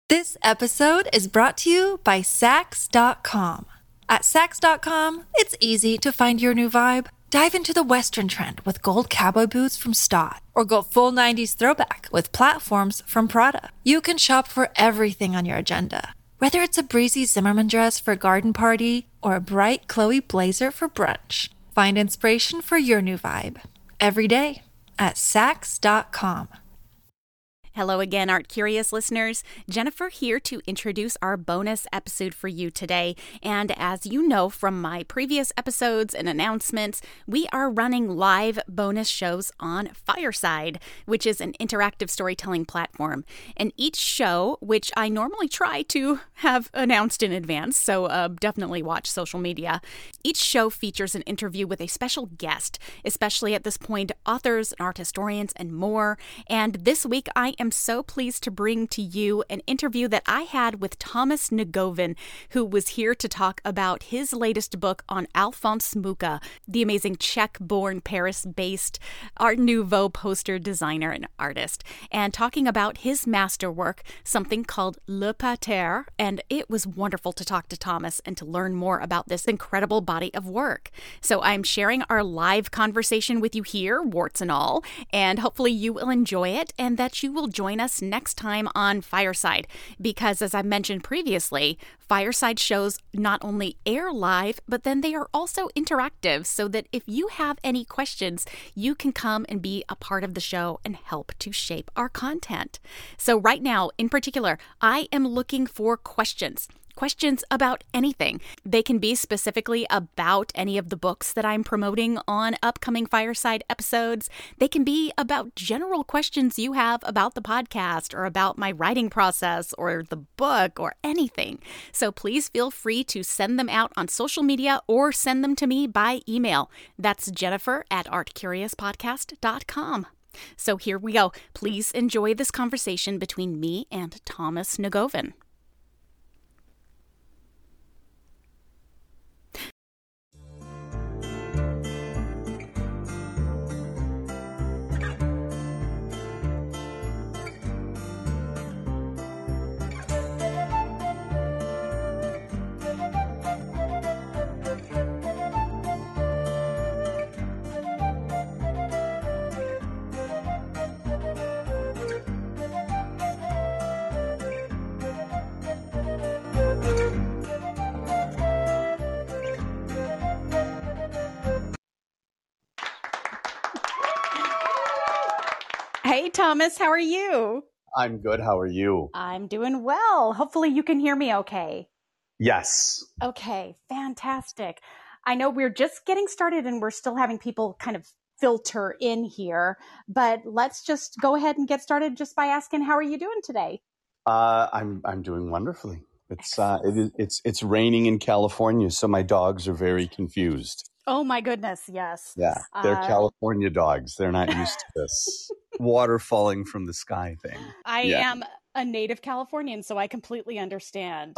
This episode is brought to you by Sax.com. At Sax.com, it's easy to find your new vibe. Dive into the Western trend with gold cowboy boots from Stott, or go full 90s throwback with platforms from Prada. You can shop for everything on your agenda, whether it's a breezy Zimmermann dress for a garden party or a bright Chloe blazer for brunch. Find inspiration for your new vibe every day at Sax.com. Hello again, Art Curious listeners. Jennifer here to introduce our bonus episode for you today. And as you know from my previous episodes and announcements, we are running live bonus shows on Fireside, which is an interactive storytelling platform. And each show, which I normally try to have announced in advance, so definitely watch social media, each show features an interview with a special guest, especially at this point, authors, art historians, and more. And this week, I am so pleased to bring to you an interview that I had with Thomas Ngouwen, who was here to talk about his latest book on Alphonse Mucha, the amazing Czech-born, Paris-based Art Nouveau poster designer and artist, and talking about his masterwork, something called Le Pater. And it was wonderful to talk to Thomas and to learn more about this incredible body of work. So I'm sharing our live conversation with you here, warts and all, and hopefully you will enjoy it and that you will join us next time on Fireside, because as I mentioned previously, Fireside shows not only air live, but then they are also interactive, so that if you have any questions, you can come and be a part of the show and help to shape our content. So right now, in particular, I am looking for questions about anything. They can be specifically about any of the books that I'm promoting on upcoming Fireside episodes. They can be about general questions you have about the podcast or about my writing process or the book or anything. So please feel free to send them out on social media or send them to me by email. That's Jennifer@artcuriouspodcast.com. So here we go. Please enjoy this conversation between me and Thomas Ngouwen. Hey, Thomas, how are you? I'm good. How are you? I'm doing well. Hopefully you can hear me okay. Yes. Okay, fantastic. I know we're just getting started and we're still having people kind of filter in here, but let's just go ahead and get started just by asking, how are you doing today? I'm doing wonderfully. It's raining in California, so my dogs are very confused. Oh my goodness, yes. Yeah, they're California dogs. They're not used to this water falling from the sky thing. I am a native Californian, so I completely understand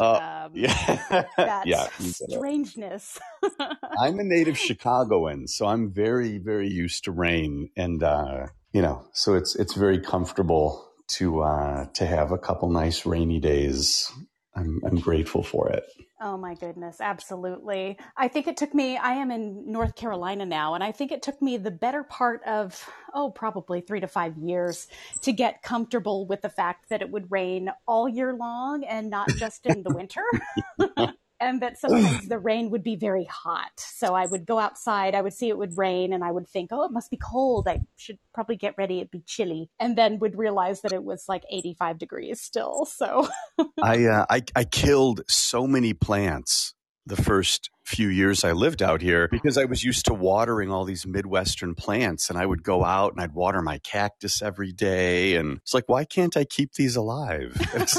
that strangeness. I'm a native Chicagoan, so I'm very, very used to rain, and so it's very comfortable to have a couple nice rainy days. I'm grateful for it. Oh my goodness, absolutely. I think it took me, I am in North Carolina now, and I think it took me the better part of, probably 3 to 5 years to get comfortable with the fact that it would rain all year long and not just in the winter. And that sometimes the rain would be very hot. So I would go outside, I would see it would rain, and I would think, it must be cold. I should probably get ready. It'd be chilly. And then would realize that it was like 85 degrees still. So I killed so many plants the first few years I lived out here because I was used to watering all these Midwestern plants, and I would go out and I'd water my cactus every day. And it's like, why can't I keep these alive? It's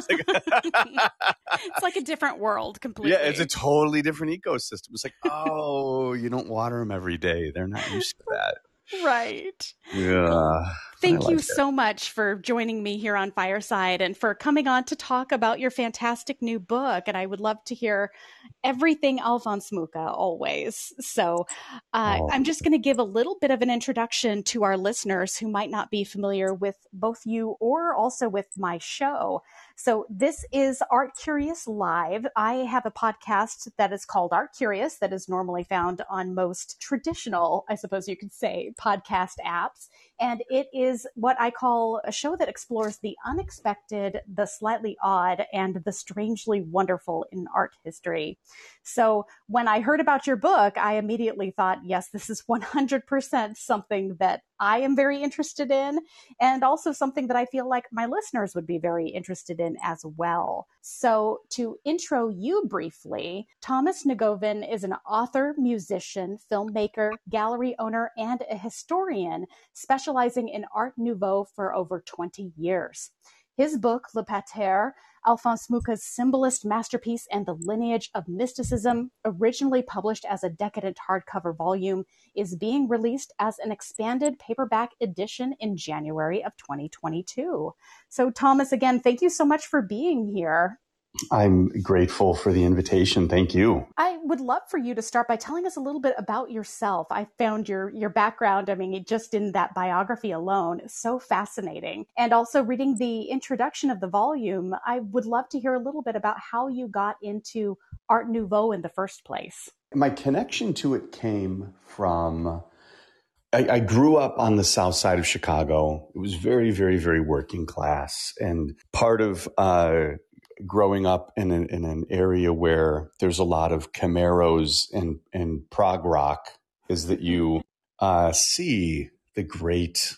like a different world completely. Yeah, it's a totally different ecosystem. It's like, you don't water them every day. They're not used to that. Right. Yeah. Thank you so much for joining me here on Fireside and for coming on to talk about your fantastic new book. And I would love to hear everything Alphonse Mucha always. So I'm just going to give a little bit of an introduction to our listeners who might not be familiar with both you or also with my show. So this is Art Curious Live. I have a podcast that is called Art Curious that is normally found on most traditional, I suppose you could say, podcast apps. And it is what I call a show that explores the unexpected, the slightly odd, and the strangely wonderful in art history. So when I heard about your book, I immediately thought, yes, this is 100% something that I am very interested in, and also something that I feel like my listeners would be very interested in as well. So to intro you briefly, Thomas Ngouven is an author, musician, filmmaker, gallery owner, and a historian specializing in Art Nouveau for over 20 years. His book, Le Pater, Alphonse Mucha's symbolist masterpiece and the lineage of mysticism, originally published as a decadent hardcover volume, is being released as an expanded paperback edition in January of 2022. So, Thomas, again, thank you so much for being here. I'm grateful for the invitation. Thank you. I would love for you to start by telling us a little bit about yourself. I found your background, I mean, just in that biography alone, so fascinating. And also reading the introduction of the volume, I would love to hear a little bit about how you got into Art Nouveau in the first place. My connection to it came from, I grew up on the south side of Chicago. It was very, very, very working class. And part of growing up in an area where there's a lot of Camaros and prog rock is that you see the great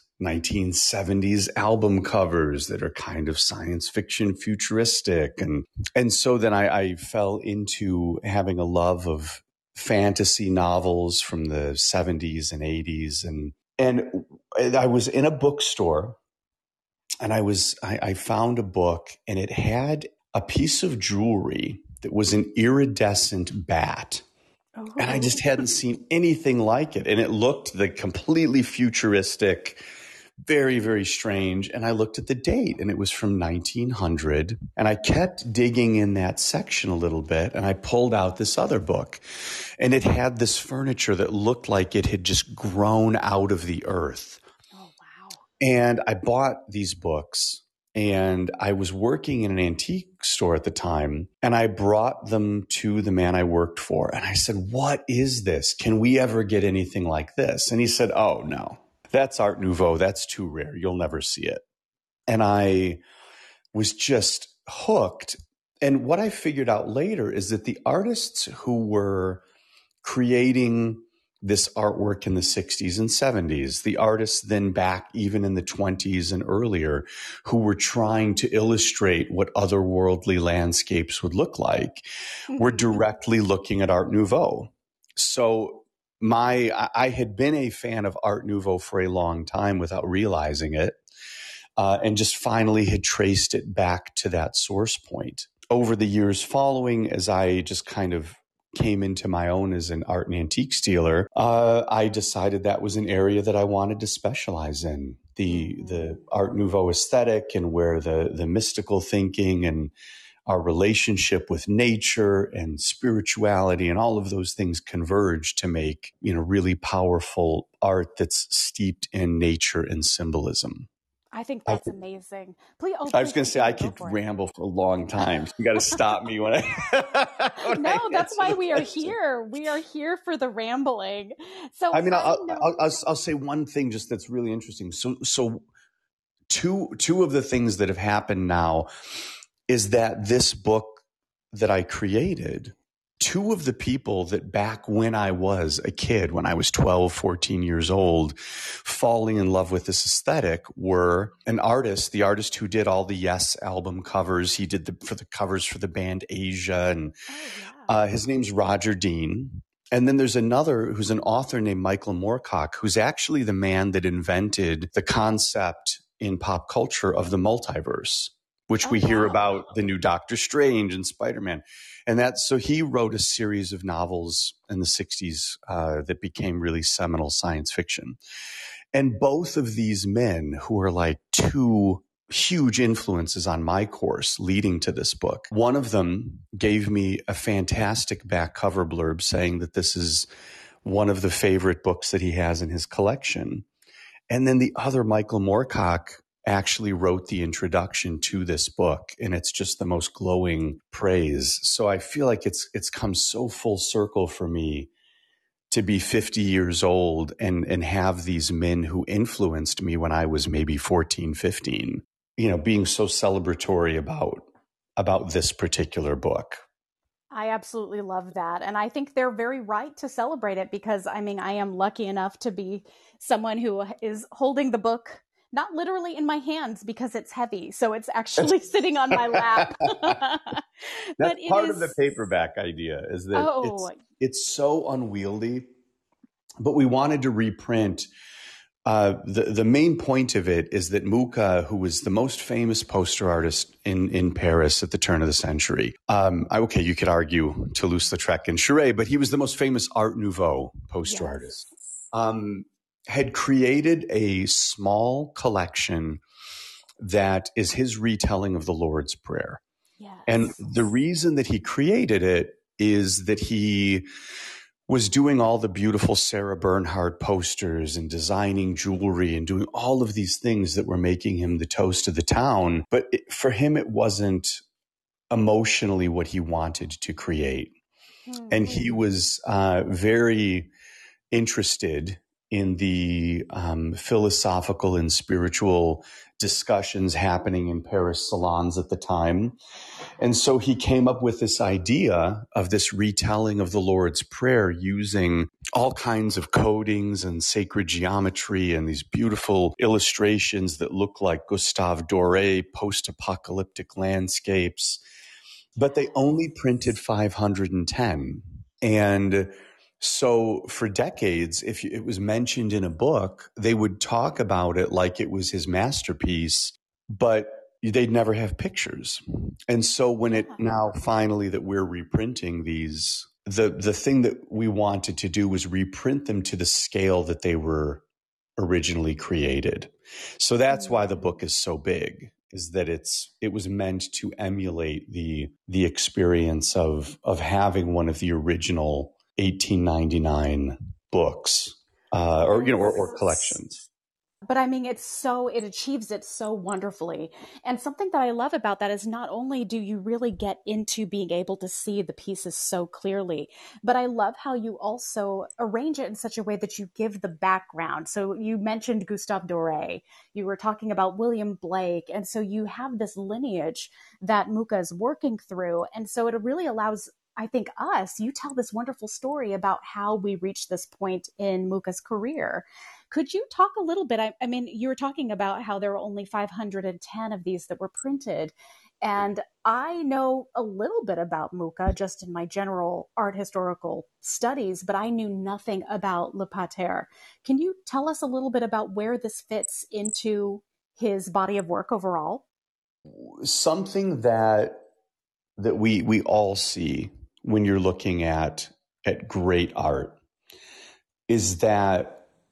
1970s album covers that are kind of science fiction futuristic. And so then I fell into having a love of fantasy novels from the 70s and 80s. And I was in a bookstore and I found a book, and it had a piece of jewelry that was an iridescent bat. Oh. And I just hadn't seen anything like it. And it looked the completely futuristic, very, very strange. And I looked at the date, and it was from 1900. And I kept digging in that section a little bit, and I pulled out this other book. And it had this furniture that looked like it had just grown out of the earth. Oh, wow. And I bought these books. And I was working in an antique store at the time, and I brought them to the man I worked for. And I said, "What is this? Can we ever get anything like this?" And he said, "Oh, no, that's Art Nouveau. That's too rare. You'll never see it." And I was just hooked. And what I figured out later is that the artists who were creating this artwork in the 60s and 70s, the artists then back even in the 20s and earlier, who were trying to illustrate what otherworldly landscapes would look like, were directly looking at Art Nouveau. So I had been a fan of Art Nouveau for a long time without realizing it, and just finally had traced it back to that source point. Over the years following, as I just kind of came into my own as an art and antiques dealer, I decided that was an area that I wanted to specialize in. The Art Nouveau aesthetic, and where the mystical thinking and our relationship with nature and spirituality and all of those things converge to make, really powerful art that's steeped in nature and symbolism. I think that's amazing. Please, I was going to say I could ramble for a long time. So you got to stop me when I. No, that's why we are here. We are here for the rambling. So I mean, I'll say one thing just that's really interesting. So two of the things that have happened now is that this book that I created, two of the people that back when I was a kid, when I was 12, 14 years old, falling in love with this aesthetic were an artist, the artist who did all the Yes album covers. He did the covers for the band Asia, and his name's Roger Dean. And then there's another who's an author named Michael Moorcock, who's actually the man that invented the concept in pop culture of the multiverse, which we hear about the new Doctor Strange and Spider-Man. And so he wrote a series of novels in the 60s that became really seminal science fiction. And both of these men, who are like two huge influences on my course leading to this book, one of them gave me a fantastic back cover blurb saying that this is one of the favorite books that he has in his collection. And then the other, Michael Moorcock, actually wrote the introduction to this book, and it's just the most glowing praise. So I feel like it's come so full circle for me to be 50 years old and have these men who influenced me when I was maybe 14, 15, being so celebratory about this particular book. I absolutely love that. And I think they're very right to celebrate it because, I am lucky enough to be someone who is holding the book, not literally in my hands because it's heavy. So it's actually sitting on my lap. That's part of the paperback idea is that it's so unwieldy, but we wanted to reprint. The main point of it is that Mucha, who was the most famous poster artist in Paris at the turn of the century, you could argue Toulouse-Lautrec and Chiret, but he was the most famous Art Nouveau poster artist, had created a small collection that is his retelling of the Lord's Prayer. Yes. And the reason that he created it is that he was doing all the beautiful Sarah Bernhardt posters and designing jewelry and doing all of these things that were making him the toast of the town. But for him, it wasn't emotionally what he wanted to create. Mm-hmm. And he was very interested in the philosophical and spiritual discussions happening in Paris salons at the time. And so he came up with this idea of this retelling of the Lord's Prayer using all kinds of codings and sacred geometry and these beautiful illustrations that look like Gustave Doré post-apocalyptic landscapes. But they only printed 510. And so for decades, if it was mentioned in a book, they would talk about it like it was his masterpiece, but they'd never have pictures. And so when it now finally that we're reprinting these, the thing that we wanted to do was reprint them to the scale that they were originally created. So that's why the book is so big, is that it was meant to emulate the experience of having one of the original 1899 books, or collections. But it achieves it so wonderfully. And something that I love about that is not only do you really get into being able to see the pieces so clearly, but I love how you also arrange it in such a way that you give the background. So you mentioned Gustave Doré, you were talking about William Blake. And so you have this lineage that Mucha is working through. And so it really allows, I think, you tell this wonderful story about how we reached this point in Mucha's career. Could you talk a little bit? You were talking about how there were only 510 of these that were printed. And I know a little bit about Mucha just in my general art historical studies, but I knew nothing about Le Pater. Can you tell us a little bit about where this fits into his body of work overall? Something that we all see when you're looking at great art is that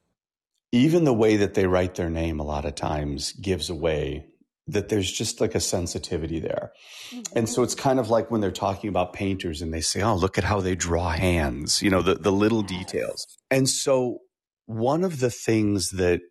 even the way that they write their name a lot of times gives away that there's just like a sensitivity there. Mm-hmm. And so it's kind of like when they're talking about painters and they say, oh, look at how they draw hands, the little details. And so one of the things that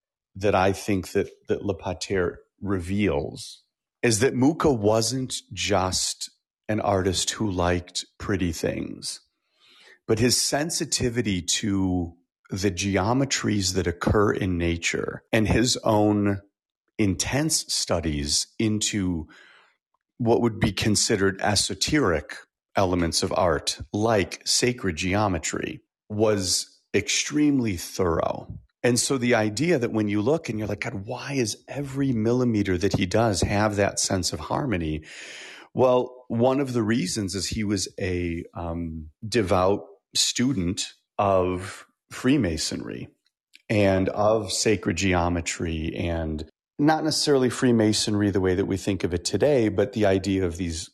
I think that Le Pater reveals is that Mucha wasn't just an artist who liked pretty things, but his sensitivity to the geometries that occur in nature and his own intense studies into what would be considered esoteric elements of art, like sacred geometry, was extremely thorough. And so the idea that when you look and you're like, God, why is every millimeter that he does have that sense of harmony? Well, one of the reasons is he was a devout student of Freemasonry and of sacred geometry, and not necessarily Freemasonry the way that we think of it today, but the idea of these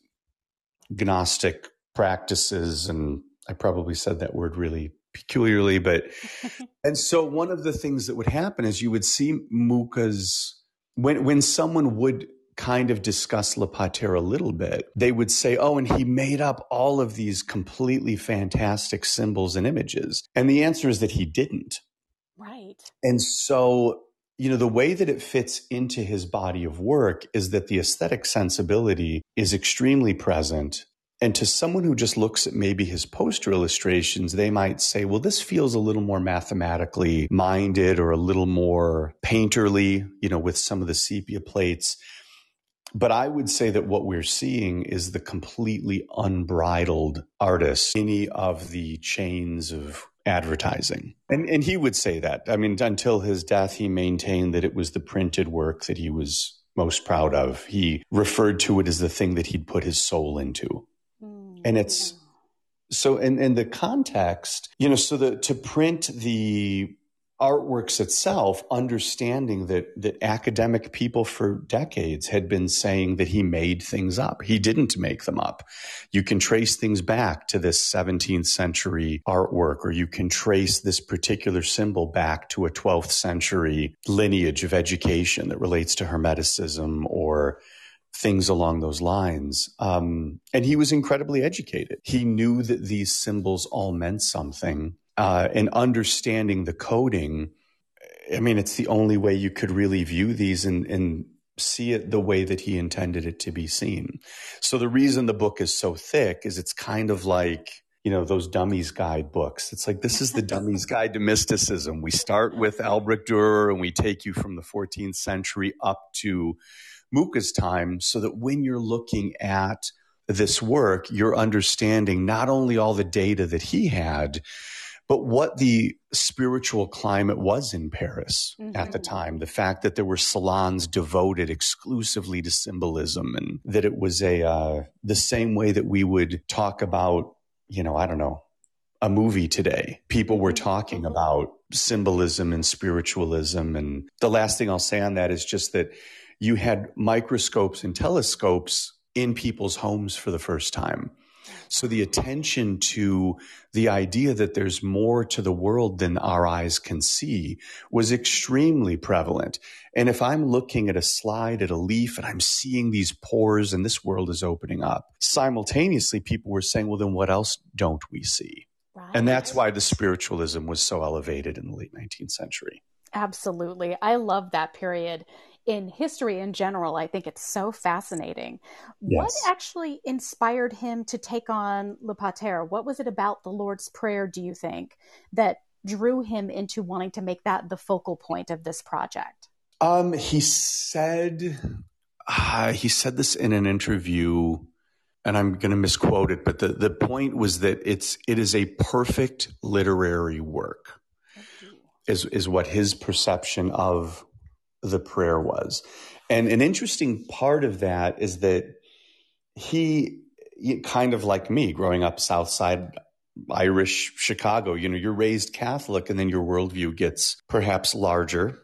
Gnostic practices. And I probably said that word really peculiarly, but and so one of the things that would happen is you would see Mucha's, when someone would kind of discuss Le Pater a little bit, they would say, oh, and he made up all of these completely fantastic symbols and images. And the answer is that he didn't. Right. And so the way that it fits into his body of work is that the aesthetic sensibility is extremely present. And to someone who just looks at maybe his poster illustrations, they might say, well, this feels a little more mathematically minded or a little more painterly, with some of the sepia plates. But I would say that what we're seeing is the completely unbridled artist, any of the chains of advertising. And he would say that. I mean, until his death, he maintained that it was the printed work that he was most proud of. He referred to it as the thing that he'd put his soul into. And it's so in the context, to print the artworks itself, understanding that academic people for decades had been saying that he made things up. He didn't make them up. You can trace things back to this 17th century artwork, or you can trace this particular symbol back to a 12th century lineage of education that relates to Hermeticism or things along those lines. And he was incredibly educated. He knew that these symbols all meant something. And understanding the coding, I mean, it's the only way you could really view these and see it the way that he intended it to be seen. So the reason the book is so thick is it's kind of like, those Dummies Guide books. It's like, this is the Dummies Guide to Mysticism. We start with Albrecht Dürer and we take you from the 14th century up to Mucha's time, so that when you're looking at this work, you're understanding not only all the data that he had, but what the spiritual climate was in Paris at the time. The fact that there were salons devoted exclusively to symbolism, and that it was the same way that we would talk about, a movie today. People were talking about symbolism and spiritualism. And the last thing I'll say on that is just that you had microscopes and telescopes in people's homes for the first time. So the attention to the idea that there's more to the world than our eyes can see was extremely prevalent. And if I'm looking at a slide, at a leaf, and I'm seeing these pores and this world is opening up, simultaneously people were saying, well, then what else don't we see? Right. And that's why the spiritualism was so elevated in the late 19th century. Absolutely. I love that period. In history in general, I think it's so fascinating. Yes. What actually inspired him to take on Le Pater? What was it about the Lord's Prayer, do you think, that drew him into wanting to make that the focal point of this project? He said this in an interview, and I'm going to misquote it, but the point was that it is a perfect literary work, is what his perception of the prayer was. And an interesting part of that is that he, kind of like me, growing up South Side Irish Chicago, you're raised Catholic and then your worldview gets perhaps larger.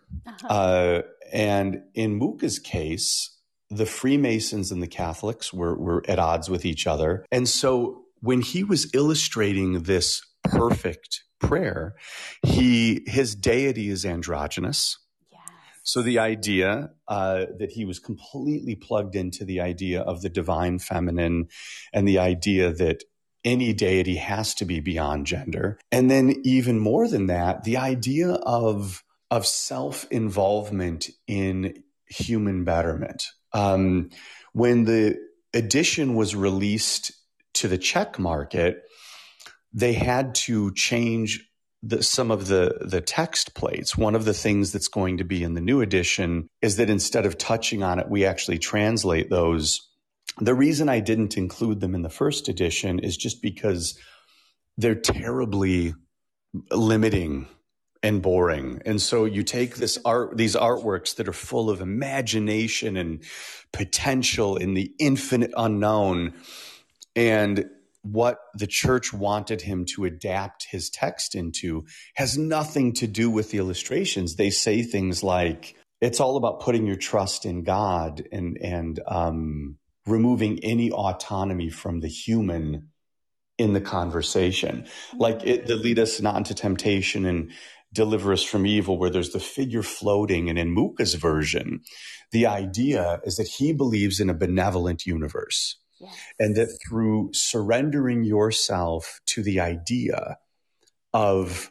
And in Mucha's case, the Freemasons and the Catholics were at odds with each other. And so when he was illustrating this perfect prayer, his deity is androgynous. So the idea that he was completely plugged into the idea of the divine feminine, and the idea that any deity has to be beyond gender. And then even more than that, the idea of self-involvement in human betterment. When the edition was released to the Czech market, they had to change some of the text plates. One of the things that's going to be in the new edition is that instead of touching on it, we actually translate those. The reason I didn't include them in the first edition is just because they're terribly limiting and boring. And so you take these artworks that are full of imagination and potential in the infinite unknown, and what the church wanted him to adapt his text into has nothing to do with the illustrations. They say things like, it's all about putting your trust in God and removing any autonomy from the human in the conversation. Like that lead us not into temptation and deliver us from evil, where there's the figure floating. And in Mucha's version, the idea is that he believes in a benevolent universe. Yes. And that through surrendering yourself to the idea of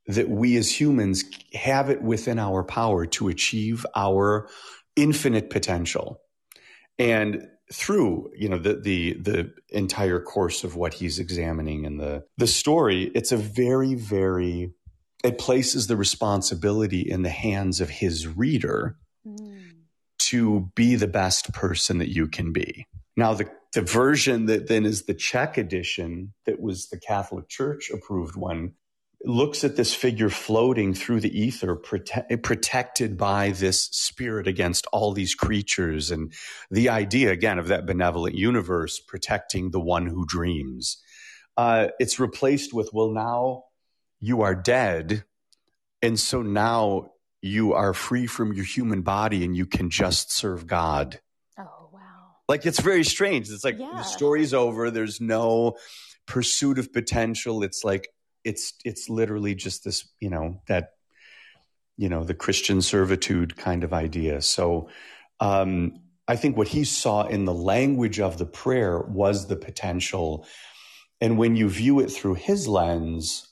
that we as humans have it within our power to achieve our infinite potential. And through, the entire course of what he's examining in the story, it's a very, very, it places the responsibility in the hands of his reader to be the best person that you can be. Now, the version that then is the Czech edition, that was the Catholic Church approved one, looks at this figure floating through the ether, protected by this spirit against all these creatures. And the idea, again, of that benevolent universe protecting the one who dreams. It's replaced with, well, now you are dead. And so now you are free from your human body and you can just serve God. Oh, wow. Like, it's very strange. It's like the story's over. There's no pursuit of potential. It's like, it's literally just this, the Christian servitude kind of idea. So I think what he saw in the language of the prayer was the potential. And when you view it through his lens,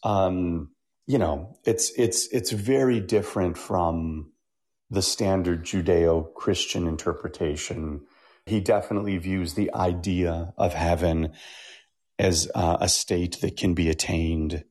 it's very different from the standard Judeo-Christian interpretation. He definitely views the idea of heaven as a state that can be attained.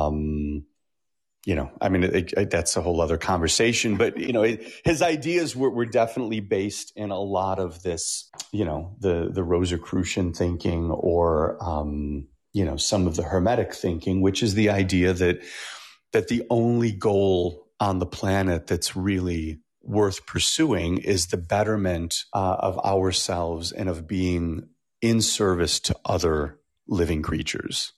That's a whole other conversation, but his ideas were definitely based in a lot of this, the Rosicrucian thinking, or some of the Hermetic thinking, which is the idea that the only goal on the planet that's really worth pursuing is the betterment of ourselves and of being in service to other living creatures.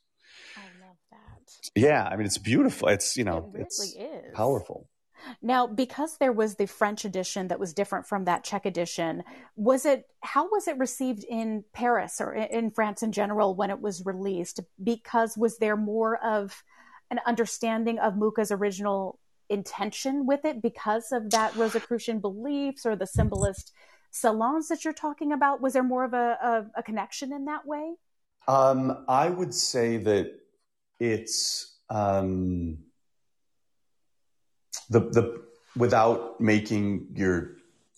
Yeah, it's beautiful. It's, it really is powerful. Now, because there was the French edition that was different from that Czech edition, how was it received in Paris or in France in general when it was released? Because was there more of an understanding of Mucha's original intention with it because of that Rosicrucian beliefs or the symbolist salons that you're talking about? Was there more of a connection in that way? I would say that it's the without making your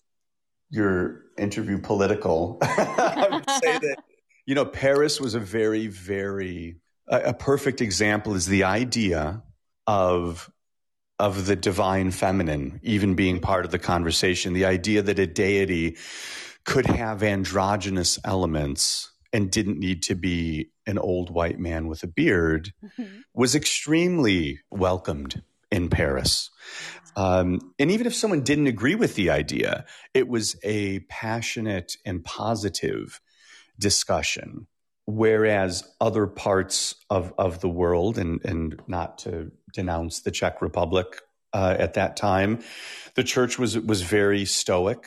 interview political, I would say that Paris was a very, very a perfect example is the idea of the divine feminine even being part of the conversation. The idea that a deity could have androgynous elements and didn't need to be an old white man with a beard was extremely welcomed in Paris. And even if someone didn't agree with the idea, it was a passionate and positive discussion. Whereas other parts of the world, and not to denounce the Czech Republic at that time, the church was very stoic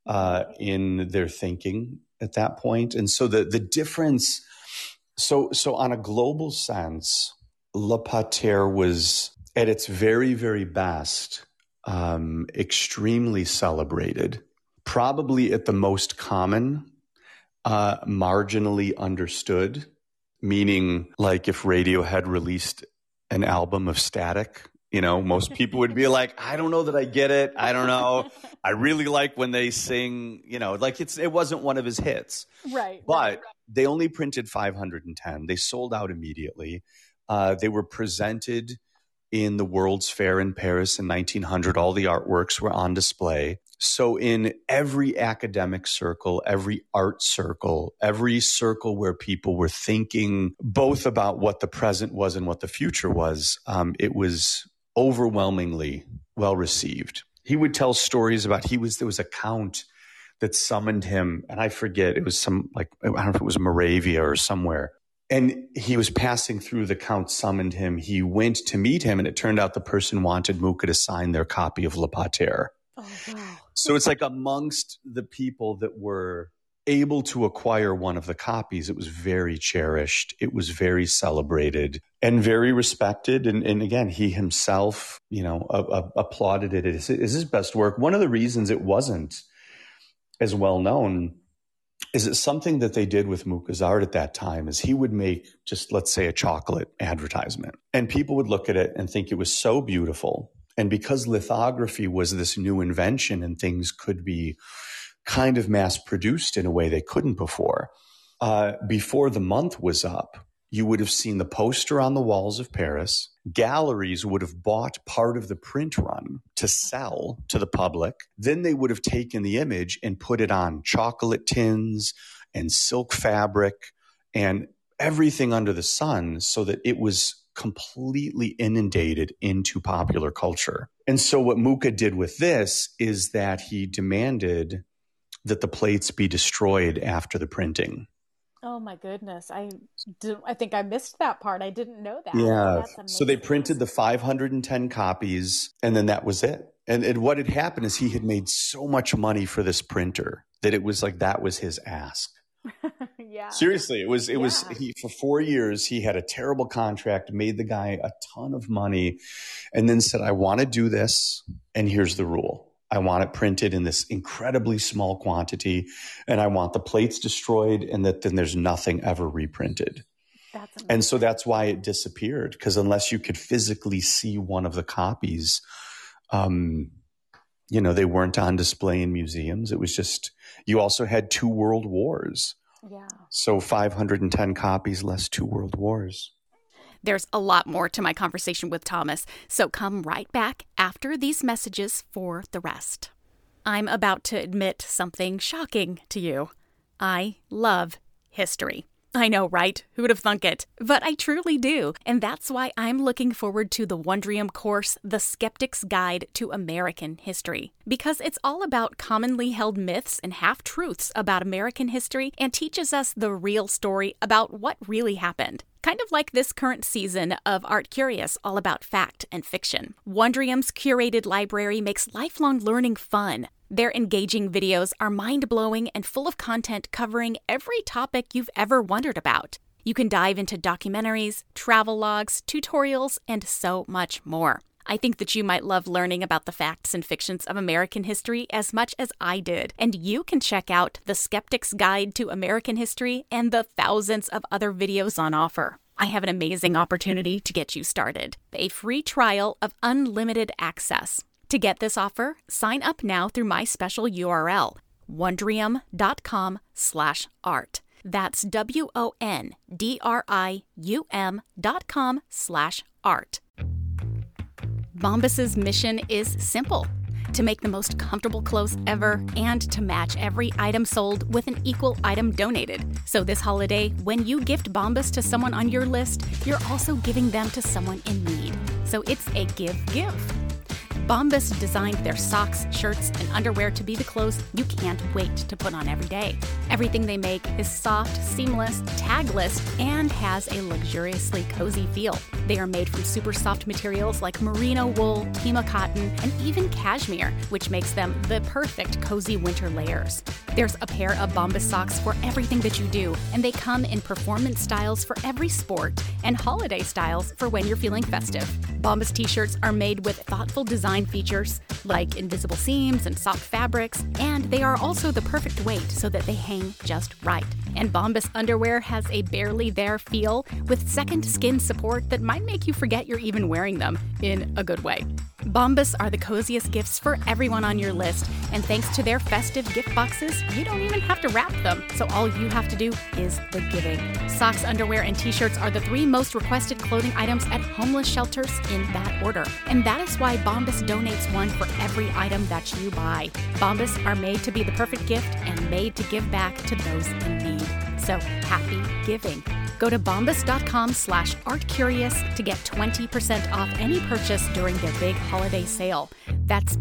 in their thinking at that point. And so the difference, so on a global sense, Le Pater was at its very, very best, extremely celebrated, probably at the most common, marginally understood, meaning like if Radiohead released an album of Static, most people would be like, I don't know that I get it. I don't know. I really like when they sing, like it wasn't one of his hits. Right. But they only printed 510. They sold out immediately. They were presented in the World's Fair in Paris in 1900. All the artworks were on display. So in every academic circle, every art circle, every circle where people were thinking both about what the present was and what the future was, it was overwhelmingly well received. He would tell stories about there was a count that summoned him, and I forget, it was I don't know if it was Moravia or somewhere. And he was passing through, the count summoned him. He went to meet him, and it turned out the person wanted Mucha to sign their copy of Le Pater. Oh, wow. So it's like amongst the people that were able to acquire one of the copies, it was very cherished. It was very celebrated and very respected. And again, he himself, applauded it as his best work. One of the reasons it wasn't as well known is that something that they did with Mucha's art at that time is he would make just, let's say, a chocolate advertisement. And people would look at it and think it was so beautiful. And because lithography was this new invention and things could be kind of mass produced in a way they couldn't before the month was up, you would have seen the poster on the walls of Paris. Galleries would have bought part of the print run to sell to the public. Then they would have taken the image and put it on chocolate tins and silk fabric and everything under the sun so that it was completely inundated into popular culture. And so what Mucha did with this is that he demanded that the plates be destroyed after the printing. Oh my goodness. I think I missed that part. I didn't know that. Yeah. So they printed the 510 copies and then that was it. And what had happened is he had made so much money for this printer that it was like that was his ask. Yeah. Seriously, it was he for 4 years he had a terrible contract, made the guy a ton of money, and then said, I want to do this, and here's the rule. I want it printed in this incredibly small quantity, and I want the plates destroyed, and that then there's nothing ever reprinted. That's amazing. And so that's why it disappeared, because unless you could physically see one of the copies, they weren't on display in museums. It was just, you also had 2 world wars. Yeah. So 510 copies less 2 world wars. There's a lot more to my conversation with Thomas, so come right back after these messages for the rest. I'm about to admit something shocking to you. I love history. I know, right? Who would have thunk it? But I truly do. And that's why I'm looking forward to the Wondrium course, The Skeptic's Guide to American History. Because it's all about commonly held myths and half-truths about American history and teaches us the real story about what really happened. Kind of like this current season of Art Curious, all about fact and fiction. Wondrium's curated library makes lifelong learning fun. Their engaging videos are mind-blowing and full of content covering every topic you've ever wondered about. You can dive into documentaries, travel logs, tutorials, and so much more. I think that you might love learning about the facts and fictions of American history as much as I did, and you can check out The Skeptic's Guide to American History and the thousands of other videos on offer. I have an amazing opportunity to get you started. A free trial of unlimited access. To get this offer, sign up now through my special URL, wondrium.com/art. That's WONDRIUM.com/art. Bombas's mission is simple: to make the most comfortable clothes ever and to match every item sold with an equal item donated. So this holiday, when you gift Bombas to someone on your list, you're also giving them to someone in need. So it's a give-give. Bombas designed their socks, shirts, and underwear to be the clothes you can't wait to put on every day. Everything they make is soft, seamless, tagless, and has a luxuriously cozy feel. They are made from super soft materials like merino wool, Pima cotton, and even cashmere, which makes them the perfect cozy winter layers. There's a pair of Bombas socks for everything that you do, and they come in performance styles for every sport and holiday styles for when you're feeling festive. Bombas t-shirts are made with thoughtful design features like invisible seams and soft fabrics, and they are also the perfect weight so that they hang just right. And Bombas underwear has a barely there feel with second skin support that might make you forget you're even wearing them in a good way. Bombas are the coziest gifts for everyone on your list, and thanks to their festive gift boxes, you don't even have to wrap them, so all you have to do is the giving. Socks, underwear, and t-shirts are the 3 most requested clothing items at homeless shelters in that order, and that is why Bombas donates one for every item that you buy. Bombas are made to be the perfect gift and made to give back to those in need. So happy giving. Go to bombas.com/artcurious to get 20% off any purchase during their big holiday sale. That's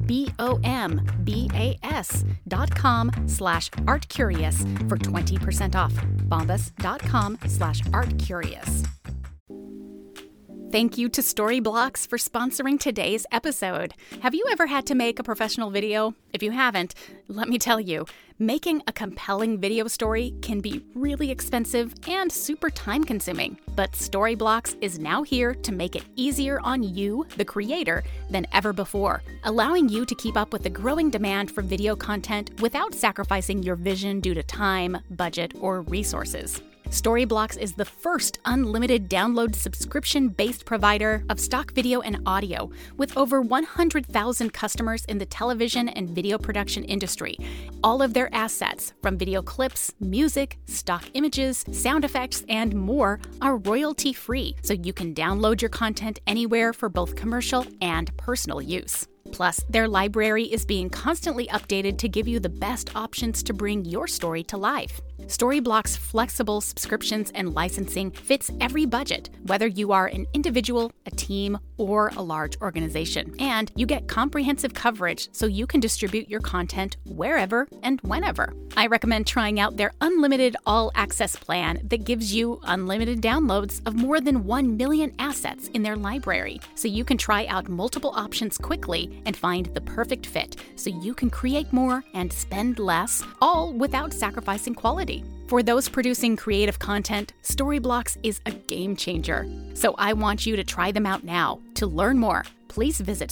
bombas.com/artcurious for 20% off. bombas.com/artcurious. Thank you to Storyblocks for sponsoring today's episode. Have you ever had to make a professional video? If you haven't, let me tell you, making a compelling video story can be really expensive and super time-consuming. But Storyblocks is now here to make it easier on you, the creator, than ever before, allowing you to keep up with the growing demand for video content without sacrificing your vision due to time, budget, or resources. Storyblocks is the first unlimited download subscription-based provider of stock video and audio, with over 100,000 customers in the television and video production industry. All of their assets, from video clips, music, stock images, sound effects, and more, are royalty-free, so you can download your content anywhere for both commercial and personal use. Plus, their library is being constantly updated to give you the best options to bring your story to life. Storyblocks' flexible subscriptions and licensing fits every budget, whether you are an individual, a team, or a large organization. And you get comprehensive coverage so you can distribute your content wherever and whenever. I recommend trying out their unlimited all-access plan that gives you unlimited downloads of more than 1 million assets in their library, so you can try out multiple options quickly and find the perfect fit, so you can create more and spend less, all without sacrificing quality. For those producing creative content, Storyblocks is a game changer. So I want you to try them out now. To learn more, please visit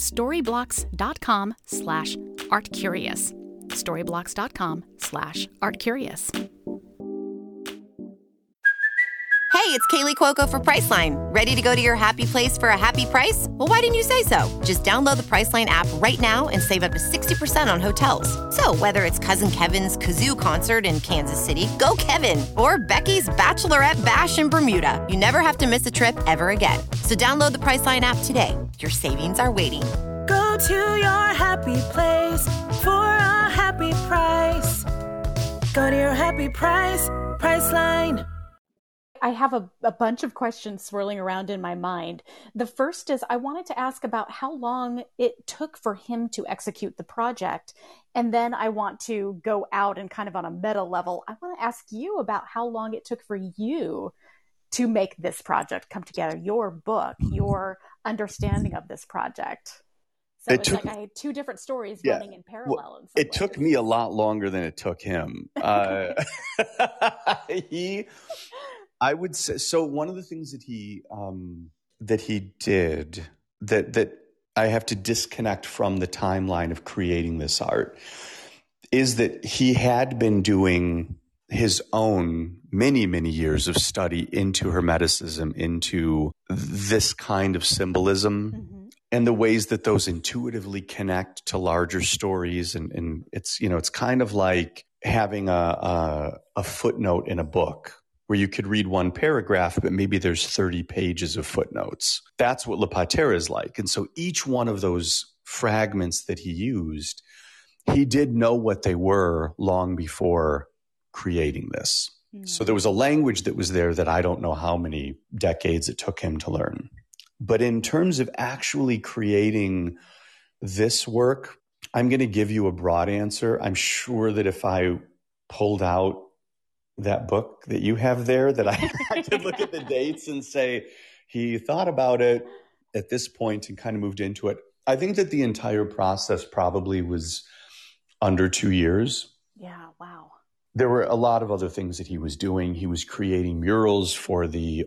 storyblocks.com/artcurious. storyblocks.com/artcurious. Hey, it's Kaylee Cuoco for Priceline. Ready to go to your happy place for a happy price? Well, why didn't you say so? Just download the Priceline app right now and save up to 60% on hotels. So whether it's Cousin Kevin's Kazoo Concert in Kansas City, go Kevin, or Becky's Bachelorette Bash in Bermuda, you never have to miss a trip ever again. So download the Priceline app today. Your savings are waiting. Go to your happy place for a happy price. Go to your happy price, Priceline. I have a bunch of questions swirling around in my mind. The first is I wanted to ask about how long it took for him to execute the project. And then I want to go out and kind of on a meta level, I want to ask you about how long it took for you to make this project come together, your book, your understanding of this project. So it's like I had two different stories running in parallel. Well, it took me a lot longer than it took him. I would say, so one of the things that he did that I have to disconnect from the timeline of creating this art is that he had been doing his own many, many years of study into Hermeticism, into this kind of symbolism and the ways that those intuitively connect to larger stories. And it's, it's kind of like having a footnote in a book, where you could read one paragraph, but maybe there's 30 pages of footnotes. That's what La Patera is like. And so each one of those fragments that he used, he did know what they were long before creating this. So there was a language that was there that I don't know how many decades it took him to learn. But in terms of actually creating this work, I'm going to give you a broad answer. I'm sure that if I pulled out that book that you have there, that I could look at the dates and say, he thought about it at this point and kind of moved into it. I think that the entire process probably was under 2 years. Yeah, wow. There were a lot of other things that he was doing. He was creating murals for the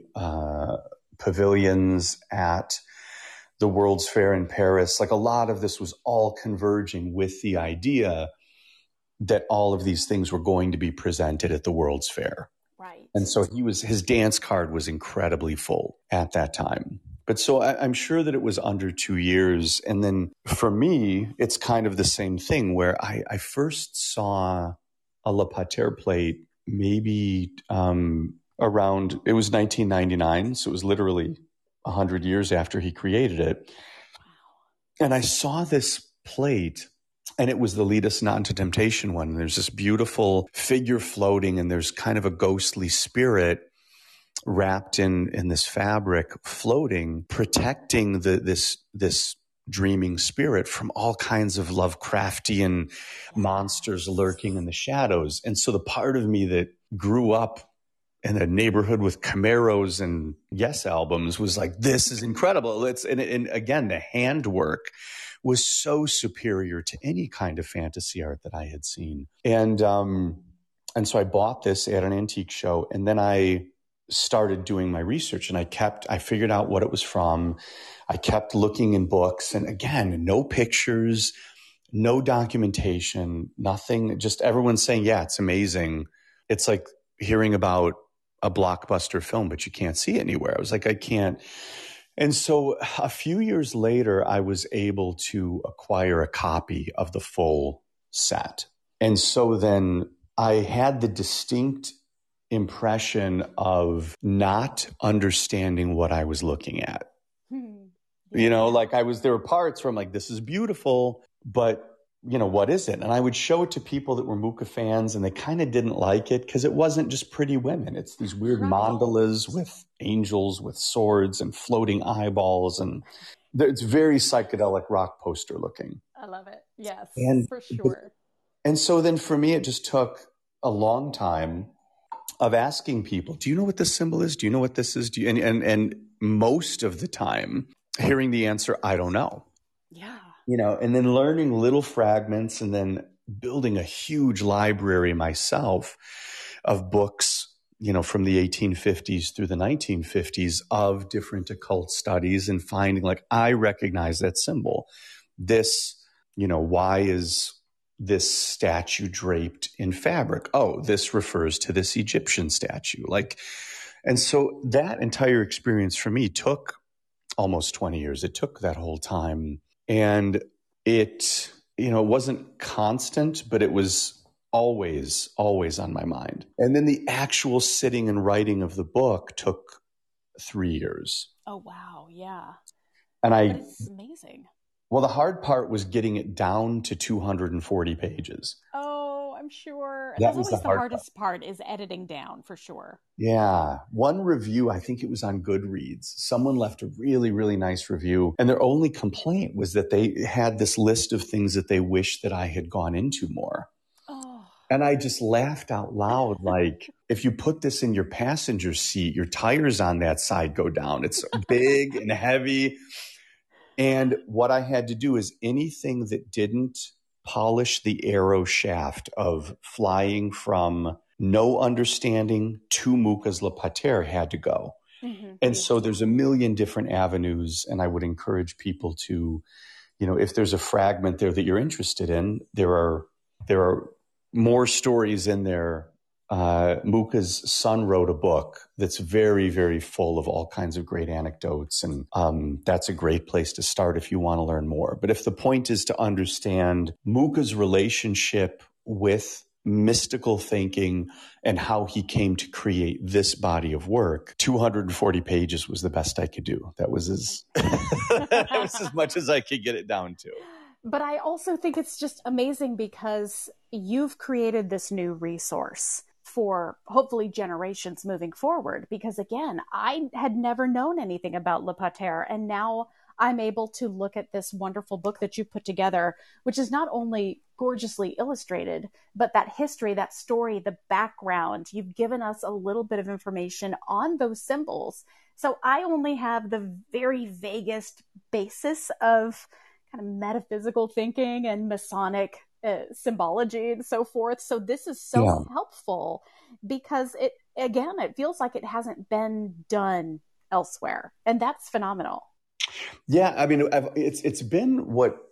pavilions at the World's Fair in Paris. Like a lot of this was all converging with the idea that all of these things were going to be presented at the World's Fair. Right. And so his dance card was incredibly full at that time. But so I'm sure that it was under 2 years. And then for me, it's kind of the same thing where I first saw a La Patera plate maybe around, it was 1999. So it was literally 100 years after he created it. Wow. And I saw this plate, and it was the Lead Us Not into Temptation one. And there's this beautiful figure floating, and there's kind of a ghostly spirit wrapped in this fabric floating, protecting this dreaming spirit from all kinds of Lovecraftian monsters lurking in the shadows. And so the part of me that grew up in a neighborhood with Camaros and Yes albums was like, this is incredible. And again, the handwork was so superior to any kind of fantasy art that I had seen. And so I bought this at an antique show, and then I started doing my research, and I figured out what it was from. I kept looking in books, and again, no pictures, no documentation, nothing, just everyone saying, yeah, it's amazing. It's like hearing about a blockbuster film, but you can't see it anywhere. I was like, I can't. And so a few years later, I was able to acquire a copy of the full set. And so then I had the distinct impression of not understanding what I was looking at. You know, like there were parts where I'm like, this is beautiful, but you know, what is it? And I would show it to people that were Mooka fans, and they kind of didn't like it because it wasn't just pretty women. It's these weird mandalas with angels with swords and floating eyeballs. And it's very psychedelic rock poster looking. I love it. Yes, for sure. And so then for me, it just took a long time of asking people, do you know what this symbol is? Do you know what this is? And most of the time hearing the answer, I don't know. Yeah. You know, and then learning little fragments, and then building a huge library myself of books, you know, from the 1850s through the 1950s of different occult studies, and finding like, I recognize that symbol. This, you know, why is this statue draped in fabric? Oh, this refers to this Egyptian statue. Like, and so that entire experience for me took almost 20 years. It took that whole time. And it, you know, it wasn't constant, but it was always on my mind. And then the actual sitting and writing of the book took 3 years. Oh, wow. Yeah. And it's amazing. Well, the hard part was getting it down to 240 pages. Oh, I'm sure. That That's was always the the hard hardest part is editing down, for sure. Yeah. One review, I think it was on Goodreads. Someone left a really, really nice review. And their only complaint was that they had this list of things that they wished that I had gone into more. Oh. And I just laughed out loud. Like, if you put this in your passenger seat, your tires on that side go down. It's big and heavy. And what I had to do is anything that didn't polish the arrow shaft of flying from no understanding to Mooka's Le Pater had to go. Mm-hmm. And so there's a million different avenues. And I would encourage people to, you know, if there's a fragment there that you're interested in, there are more stories in there. Mooka's son wrote a book that's very, very full of all kinds of great anecdotes. And that's a great place to start if you want to learn more. But if the point is to understand Mooka's relationship with mystical thinking and how he came to create this body of work, 240 pages was the best I could do. That was as much as I could get it down to. But I also think it's just amazing because you've created this new resource for hopefully generations moving forward. Because again, I had never known anything about Le Pater, and now I'm able to look at this wonderful book that you put together, which is not only gorgeously illustrated, but that history, that story, the background. You've given us a little bit of information on those symbols. So I only have the very vaguest basis of kind of metaphysical thinking and Masonic symbology and so forth. So this is so helpful because it feels like it hasn't been done elsewhere. And that's phenomenal. Yeah. I mean, it's been what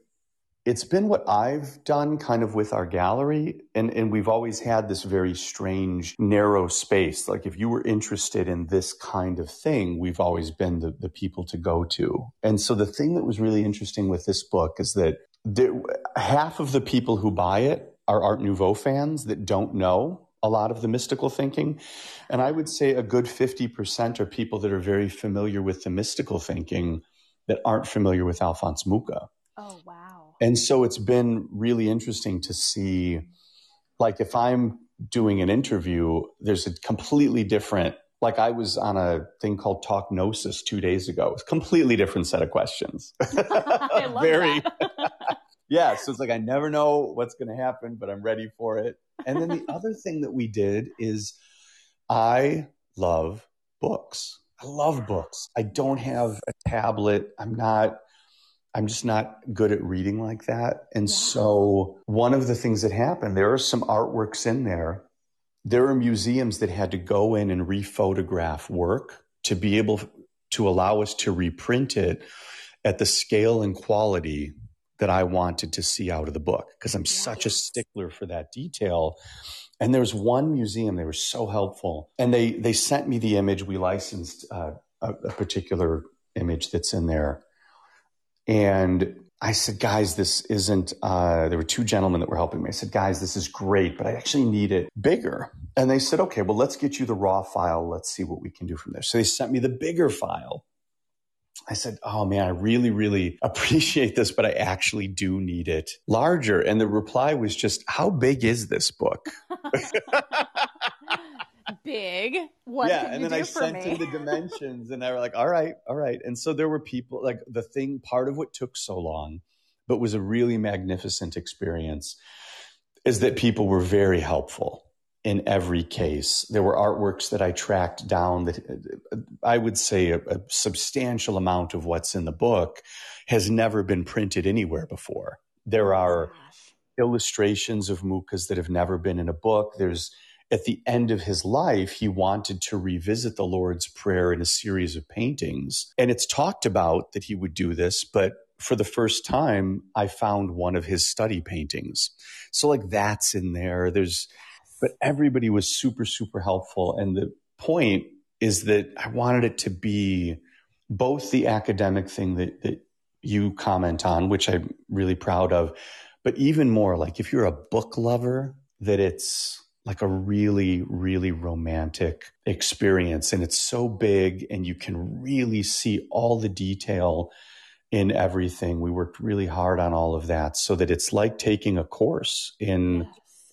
I've done kind of with our gallery. And we've always had this very strange, narrow space. Like if you were interested in this kind of thing, we've always been the people to go to. And so the thing that was really interesting with this book is that half of the people who buy it are Art Nouveau fans that don't know a lot of the mystical thinking. And I would say a good 50% are people that are very familiar with the mystical thinking that aren't familiar with Alphonse Mucha. Oh, wow. And so it's been really interesting to see, like if I'm doing an interview, there's a completely different, like I was on a thing called Talk Gnosis 2 days ago. It's a completely different set of questions. I love that. Yeah, so it's like I never know what's going to happen, but I'm ready for it. And then the other thing that we did is I love books. I love books. I don't have a tablet. I'm just not good at reading like that. And so one of the things that happened, there are some artworks in there. There are museums that had to go in and rephotograph work to be able to allow us to reprint it at the scale and quality that I wanted to see out of the book, because I'm such a stickler for that detail. And there's one museum, they were so helpful. And they sent me the image. We licensed a particular image that's in there. And I said, guys, this isn't, there were two gentlemen that were helping me. I said, guys, this is great, but I actually need it bigger. And they said, okay, well, let's get you the raw file. Let's see what we can do from there. So they sent me the bigger file. I said, oh man, I really, really appreciate this, but I actually do need it larger. And the reply was just, how big is this book? Big. What can and you then do I for sent me? in the dimensions, and they were like, all right. And so there were people, like, part of what took so long, but was a really magnificent experience, is that people were very helpful in every case. There were artworks that I tracked down that I would say a substantial amount of what's in the book has never been printed anywhere before. There are illustrations of Mukas that have never been in a book. At the end of his life, he wanted to revisit the Lord's Prayer in a series of paintings. And it's talked about that he would do this, but for the first time, I found one of his study paintings. So like that's in there. But everybody was super, super helpful. And the point is that I wanted it to be both the academic thing that you comment on, which I'm really proud of, but even more like if you're a book lover, that it's like a really, really romantic experience. And it's so big and you can really see all the detail in everything. We worked really hard on all of that so that it's like taking a course in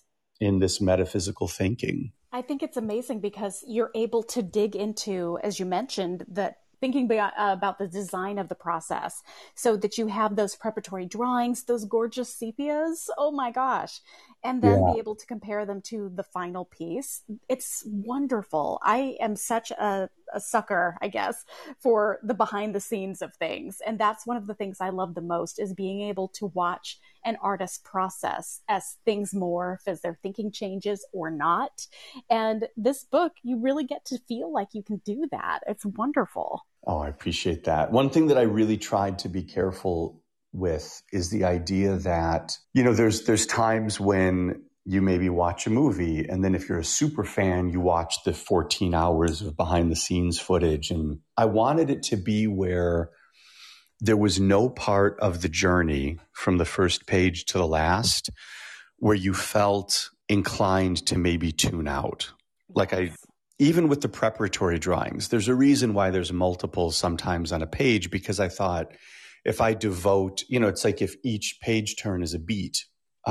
this metaphysical thinking. I think it's amazing because you're able to dig into, as you mentioned, that thinking about the design of the process so that you have those preparatory drawings, those gorgeous sepias. Oh my gosh. And then be able to compare them to the final piece. It's wonderful. I am such a sucker, I guess, for the behind the scenes of things. And that's one of the things I love the most is being able to watch an artist's process as things morph, as their thinking changes or not. And this book, you really get to feel like you can do that. It's wonderful. Oh, I appreciate that. One thing that I really tried to be careful with is the idea that, there's times when you maybe watch a movie, and then if you're a super fan, you watch the 14 hours of behind the scenes footage. And I wanted it to be where there was no part of the journey from the first page to the last where you felt inclined to maybe tune out. Even with the preparatory drawings, there's a reason why there's multiples sometimes on a page, because I thought if I devote, it's like if each page turn is a beat,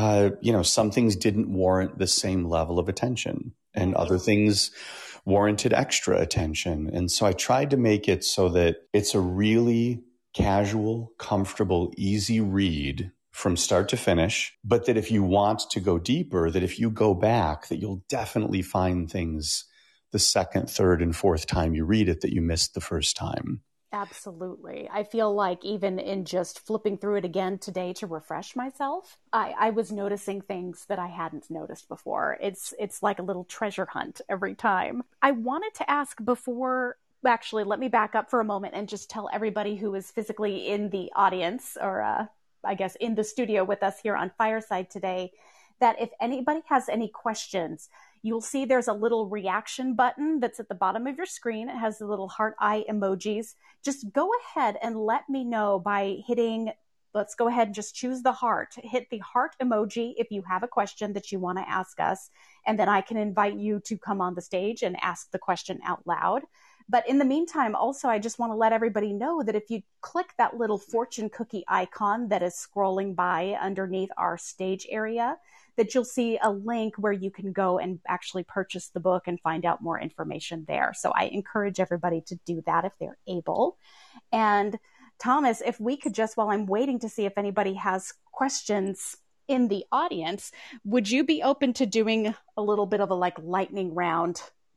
some things didn't warrant the same level of attention and other things warranted extra attention. And so I tried to make it so that it's a really casual, comfortable, easy read from start to finish, but that if you want to go deeper, that if you go back, that you'll definitely find things the second, third, and fourth time you read it that you missed the first time. Absolutely. I feel like even in just flipping through it again today to refresh myself, I was noticing things that I hadn't noticed before. It's like a little treasure hunt every time. I wanted to ask before, actually, let me back up for a moment and just tell everybody who is physically in the audience or I guess in the studio with us here on Fireside today, that if anybody has any questions, you'll see there's a little reaction button that's at the bottom of your screen. It has the little heart eye emojis. Just go ahead and let me know by hitting, let's go ahead and just choose the heart. Hit the heart emoji if you have a question that you want to ask us. And then I can invite you to come on the stage and ask the question out loud. But in the meantime, also, I just want to let everybody know that if you click that little fortune cookie icon that is scrolling by underneath our stage area, that you'll see a link where you can go and actually purchase the book and find out more information there. So I encourage everybody to do that if they're able. And Thomas, if we could just, while I'm waiting to see if anybody has questions in the audience, would you be open to doing a little bit of a lightning round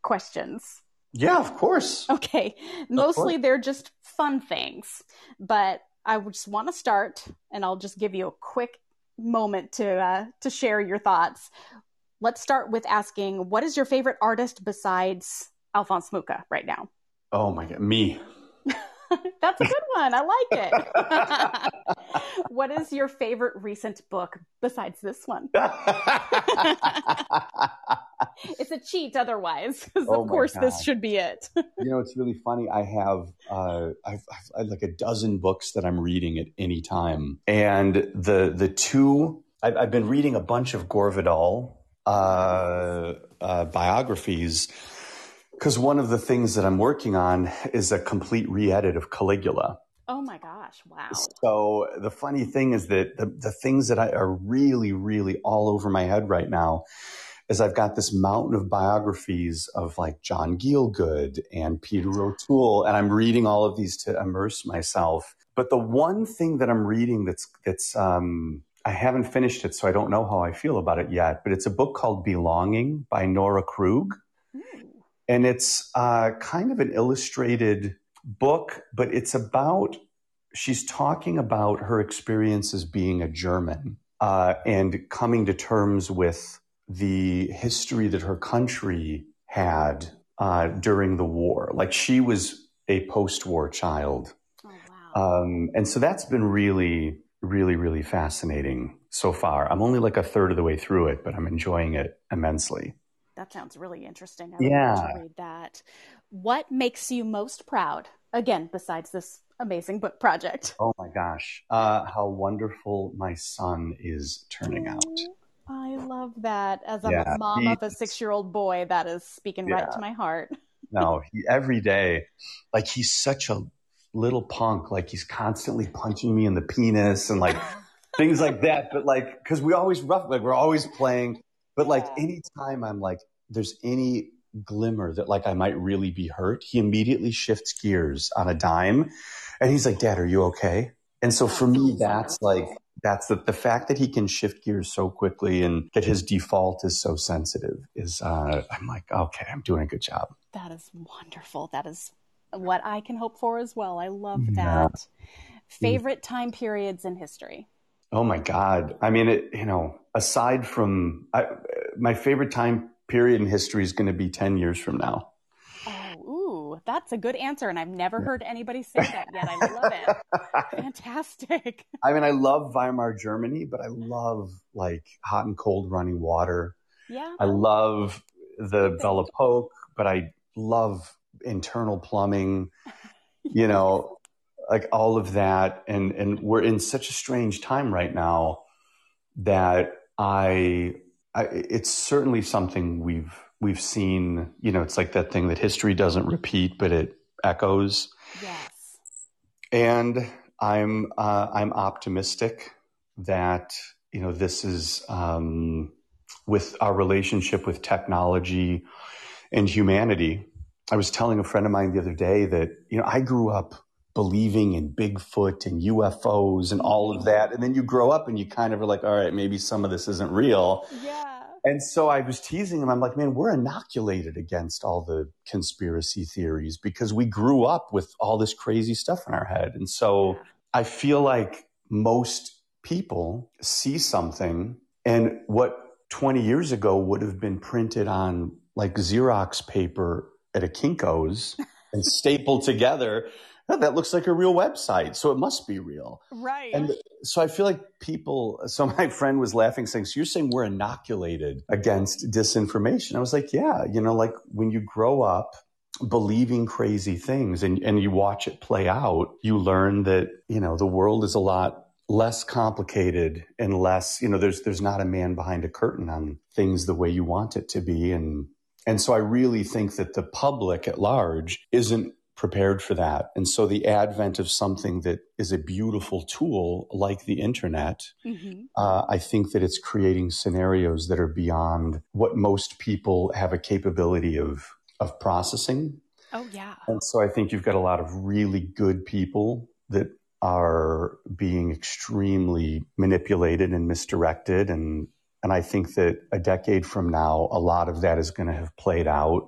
questions. Yeah, of course. Okay. Mostly they're just fun things, but I just want to start, and I'll just give you a quick moment to share your thoughts. Let's start with asking, what is your favorite artist besides Alphonse Mucha right now? Oh my God, me. That's a good one. I like it. What is your favorite recent book besides this one? It's a cheat otherwise, because of course this should be it. It's really funny. I have I've like a dozen books that I'm reading at any time. And the two, I've been reading a bunch of Gore Vidal biographies, because one of the things that I'm working on is a complete re-edit of Caligula. Oh my gosh, wow. So the funny thing is that the things that are really, really all over my head right now is I've got this mountain of biographies of like John Gielgud and Peter O'Toole, and I'm reading all of these to immerse myself. But the one thing that I'm reading that's I haven't finished it, so I don't know how I feel about it yet, but it's a book called Belonging by Nora Krug. And it's kind of an illustrated book, but it's about, she's talking about her experiences being a German and coming to terms with the history that her country had during the war. Like, she was a post-war child. Oh, wow. And so that's been really, really, really fascinating so far. I'm only like a third of the way through it, but I'm enjoying it immensely. That sounds really interesting. I would love to read that. What makes you most proud? Again, besides this amazing book project. Oh my gosh. How wonderful my son is turning out. I love that. As a mom of a 6-year-old boy, that is speaking right to my heart. No, every day, like, he's such a little punk. Like, he's constantly punching me in the penis and like things like that. But like, cause we're always playing. But like, anytime I'm like, there's any glimmer that like I might really be hurt, he immediately shifts gears on a dime. And he's like, Dad, are you okay? And so for me, that's the fact that he can shift gears so quickly and that his default is so sensitive is, I'm like, okay, I'm doing a good job. That is wonderful. That is what I can hope for as well. I love that. Favorite time periods in history? Oh my God. I mean, aside from my favorite time period in history is going to be 10 years from now. Oh, that's a good answer. And I've never heard anybody say that yet. I love it. Fantastic. I mean, I love Weimar Germany, but I love like hot and cold running water. Yeah. I love the Belle Epoque, but I love internal plumbing, like all of that. And we're in such a strange time right now that it's certainly something we've seen, it's like that thing that history doesn't repeat, but it echoes. Yes. And I'm optimistic that, this is, with our relationship with technology and humanity. I was telling a friend of mine the other day that, I grew up believing in Bigfoot and UFOs and all of that. And then you grow up and you kind of are like, all right, maybe some of this isn't real. Yeah. And so I was teasing him. I'm like, man, we're inoculated against all the conspiracy theories because we grew up with all this crazy stuff in our head. And so I feel like most people see something, and what 20 years ago would have been printed on like Xerox paper at a Kinko's and stapled together. Oh, that looks like a real website, so it must be real. Right. And so I feel like so my friend was laughing saying, so you're saying we're inoculated against disinformation? I was like, yeah, like when you grow up believing crazy things and you watch it play out, you learn that, the world is a lot less complicated and less, there's not a man behind a curtain on things the way you want it to be. And so I really think that the public at large isn't prepared for that. And so the advent of something that is a beautiful tool like the internet, I think that it's creating scenarios that are beyond what most people have a capability of processing. Oh, yeah. And so I think you've got a lot of really good people that are being extremely manipulated and misdirected. And I think that a decade from now, a lot of that is going to have played out.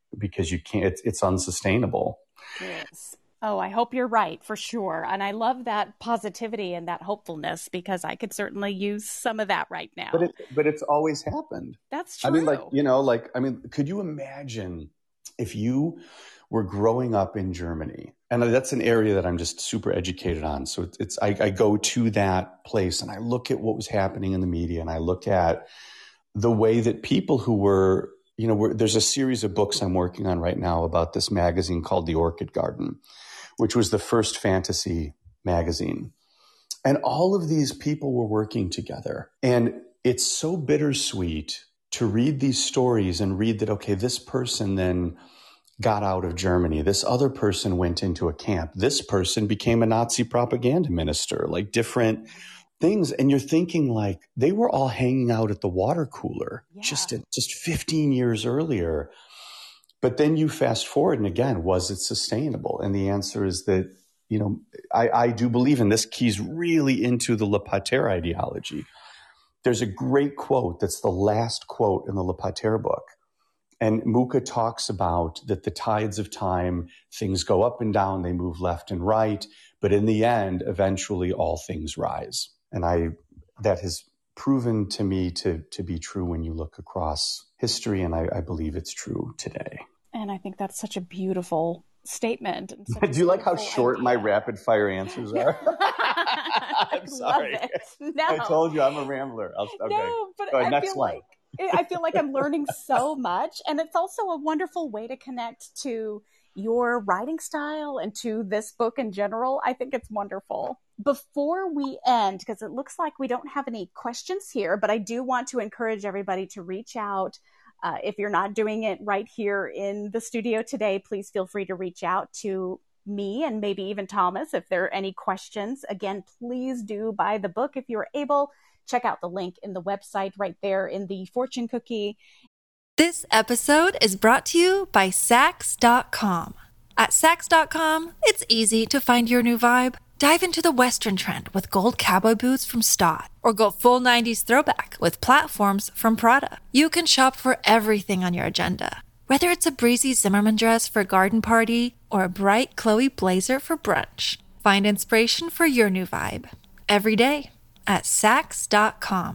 because you can't, it's unsustainable. Yes. Oh, I hope you're right, for sure. And I love that positivity and that hopefulness, because I could certainly use some of that right now. But it's always happened. That's true. I mean, could you imagine if you were growing up in Germany? And that's an area that I'm just super educated on. So I go to that place and I look at what was happening in the media, and I look at the way that people who were, there's a series of books I'm working on right now about this magazine called The Orchid Garden, which was the first fantasy magazine. And all of these people were working together. And it's so bittersweet to read these stories and read that, okay, this person then got out of Germany. This other person went into a camp. This person became a Nazi propaganda minister, like different things. And you're thinking like they were all hanging out at the water cooler just 15 years earlier. But then you fast forward, and again, was it sustainable? And the answer is that, I do believe in this keys really into the Le Pater ideology. There's a great quote that's the last quote in the Le Pater book. And Mucha talks about that the tides of time, things go up and down, they move left and right, but in the end, eventually all things rise. And that has proven to me to be true when you look across history, and I believe it's true today. And I think that's such a beautiful statement. Do you like how short my rapid fire answers are? I'm sorry. No. I told you I'm a rambler. Okay. No, but I feel like I'm learning so much. And it's also a wonderful way to connect to your writing style and to this book in general. I think it's wonderful. Before we end, because it looks like we don't have any questions here, but I do want to encourage everybody to reach out. If you're not doing it right here in the studio today, please feel free to reach out to me and maybe even Thomas if there are any questions. Again, please do buy the book if you're able. Check out the link in the website right there in the fortune cookie. This episode is brought to you by Saks.com. At Saks.com, it's easy to find your new vibe. Dive into the Western trend with gold cowboy boots from Stott, or go full 90s throwback with platforms from Prada. You can shop for everything on your agenda, whether it's a breezy Zimmermann dress for a garden party or a bright Chloe blazer for brunch. Find inspiration for your new vibe every day at Saks.com.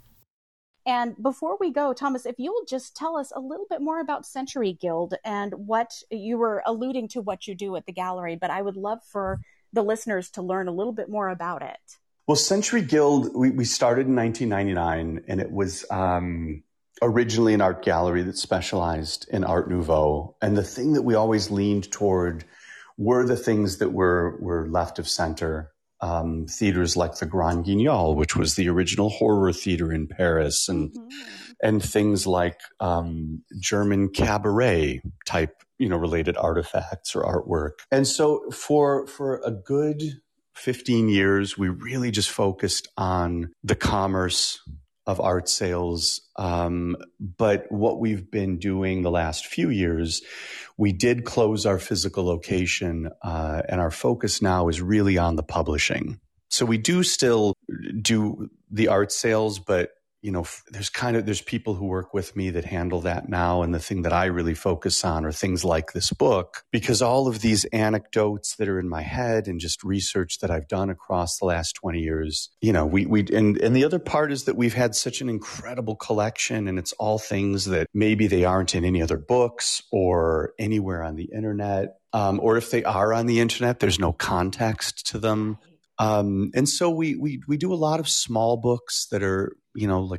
And before we go, Thomas, if you'll just tell us a little bit more about Century Guild and what you were alluding to what you do at the gallery, but I would love for the listeners to learn a little bit more about it. Well, Century Guild, we started in 1999, and it was originally an art gallery that specialized in Art Nouveau. And the thing that we always leaned toward were the things that were left of center. Theaters like the Grand Guignol, which was the original horror theater in Paris, and things like German cabaret type, related artifacts or artwork. And so for a good 15 years, we really just focused on the commerce of art sales. But what we've been doing the last few years, we did close our physical location, and our focus now is really on the publishing. So we do still do the art sales, but there's people who work with me that handle that now. And the thing that I really focus on are things like this book, because all of these anecdotes that are in my head and just research that I've done across the last 20 years, and the other part is that we've had such an incredible collection, and it's all things that maybe they aren't in any other books or anywhere on the internet. Or if they are on the internet, there's no context to them. And so we do a lot of small books that are, like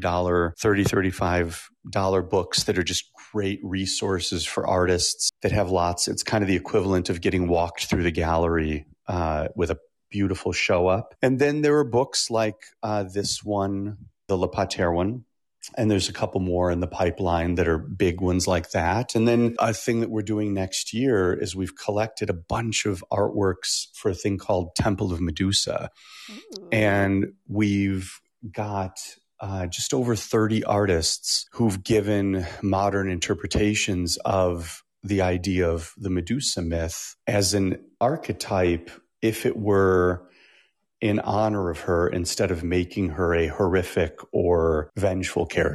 $35 books that are just great resources for artists that have lots. It's kind of the equivalent of getting walked through the gallery with a beautiful show up. And then there are books like this one, the Le Pater one. And there's a couple more in the pipeline that are big ones like that. And then a thing that we're doing next year is we've collected a bunch of artworks for a thing called Temple of Medusa. Ooh. And we've got just over 30 artists who've given modern interpretations of the idea of the Medusa myth as an archetype, if it were in honor of her, instead of making her a horrific or vengeful character.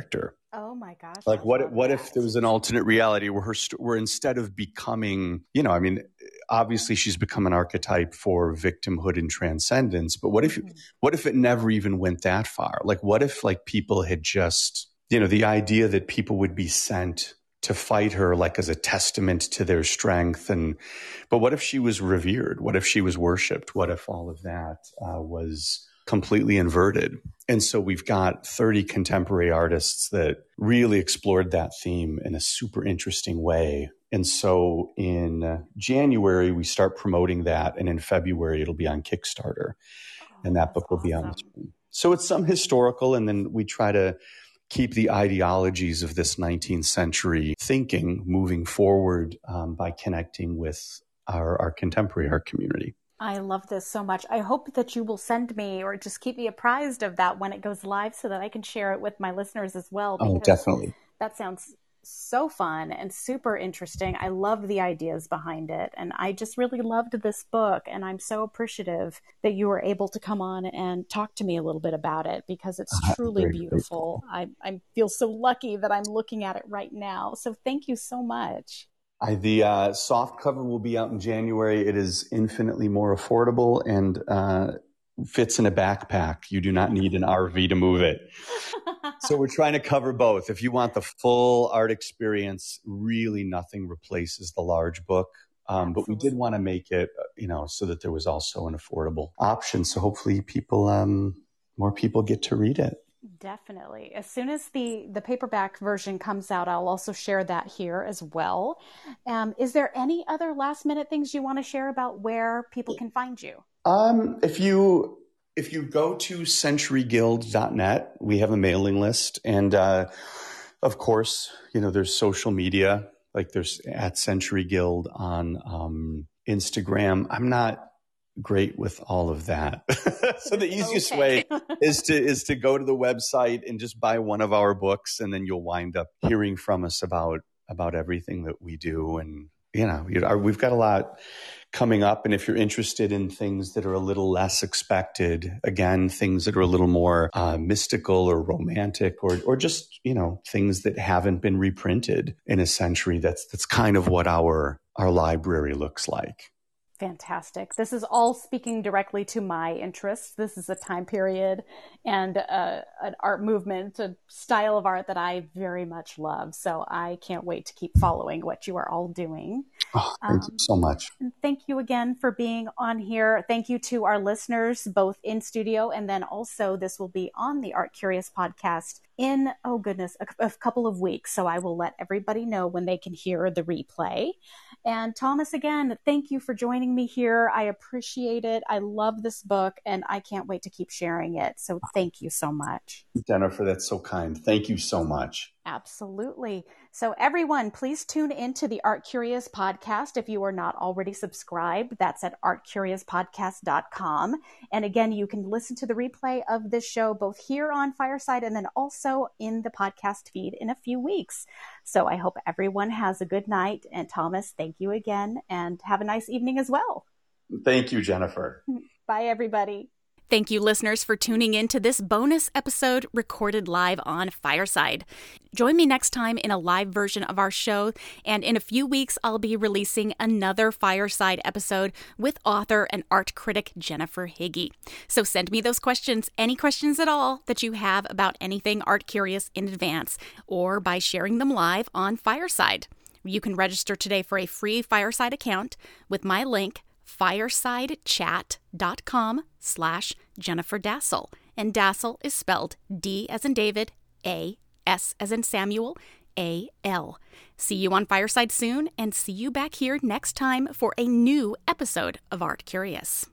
Oh my gosh. Like what if there was an alternate reality where where instead of becoming, obviously she's become an archetype for victimhood and transcendence, but what if it never even went that far? Like what if like people had just, the idea that people would be sent to fight her like as a testament to their strength, but what if she was revered? What if she was worshipped? What if all of that was completely inverted? And so we've got 30 contemporary artists that really explored that theme in a super interesting way. And so in January, we start promoting that. And in February, it'll be on Kickstarter. And that book will be on the screen. So it's some historical, and then we try to keep the ideologies of this 19th century thinking moving forward by connecting with our contemporary art community. I love this so much. I hope that you will send me or just keep me apprised of that when it goes live so that I can share it with my listeners as well. Oh, definitely. That sounds so fun and super interesting. I love the ideas behind it. And I just really loved this book. And I'm so appreciative that you were able to come on and talk to me a little bit about it because it's truly beautiful. I feel so lucky that I'm looking at it right now. So thank you so much. The soft cover will be out in January. It is infinitely more affordable and fits in a backpack. You do not need an RV to move it. So we're trying to cover both. If you want the full art experience, really nothing replaces the large book. But we did want to make it, so that there was also an affordable option. So hopefully more people get to read it. Definitely. As soon as the paperback version comes out, I'll also share that here as well. Is there any other last minute things you want to share about where people can find you? If you go to centuryguild.net, we have a mailing list. And of course, there's social media, like there's at Century Guild on Instagram. I'm not great with all of that. So the easiest way is to go to the website and just buy one of our books, and then you'll wind up hearing from us about everything that we do. And we've got a lot coming up, and if you're interested in things that are a little less expected, again, things that are a little more mystical or romantic, or just things that haven't been reprinted in a century, that's kind of what our library looks like. Fantastic. This is all speaking directly to my interests. This is a time period and an art movement, a style of art that I very much love. So I can't wait to keep following what you are all doing. Oh, thank you so much. And thank you again for being on here. Thank you to our listeners, both in studio and then also this will be on the Art Curious podcast in, a couple of weeks. So I will let everybody know when they can hear the replay. And Thomas, again, thank you for joining me here. I appreciate it. I love this book and I can't wait to keep sharing it. So thank you so much. Jennifer, that's so kind. Thank you so much. Absolutely. So everyone, please tune into the Art Curious podcast if you are not already subscribed. That's at artcuriouspodcast.com. And again, you can listen to the replay of this show both here on Fireside and then also in the podcast feed in a few weeks. So I hope everyone has a good night. And Thomas, thank you again and have a nice evening as well. Thank you, Jennifer. Bye, everybody. Thank you, listeners, for tuning in to this bonus episode recorded live on Fireside. Join me next time in a live version of our show, and in a few weeks, I'll be releasing another Fireside episode with author and art critic Jennifer Higgy. So send me those questions, any questions at all that you have about anything Art Curious in advance, or by sharing them live on Fireside. You can register today for a free Fireside account with my link, firesidechat.com/Jennifer Dassel. And Dassel is spelled D as in David, A, S as in Samuel, A-L. See you on Fireside soon, and see you back here next time for a new episode of Art Curious.